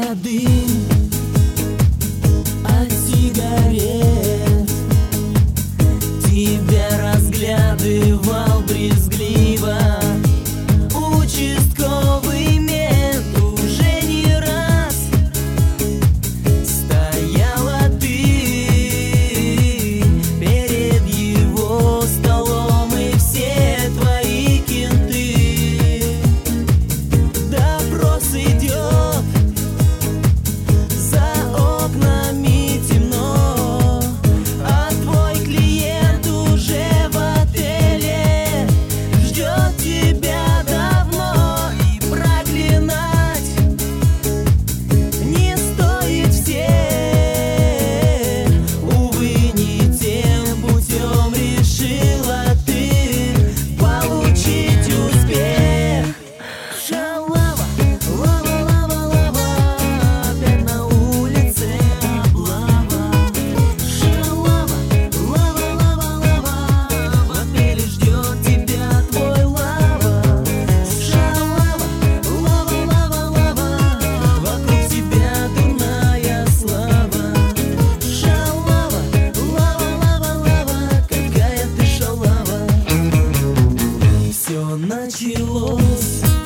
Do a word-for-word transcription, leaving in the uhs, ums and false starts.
дым от сигарет. Тебя разглядывал брезгливо участковый мент. Уже не раз стояла ты перед его столом, и все твои кенты. Допрос идет, за окнами темно, а твой клиент уже в отеле ждет тебя давно. И проклинать не стоит всех, увы, не тем путем решила ты получить успех. Шалава, лава, лава, лава, опять на улице облава. Шалава, лава, лава, лава, в отеле ждет тебя твой лава. Шалава, лава, лава, лава, вокруг тебя дурная слава. Шалава, лава, лава, лава, какая ты шалава. Все началось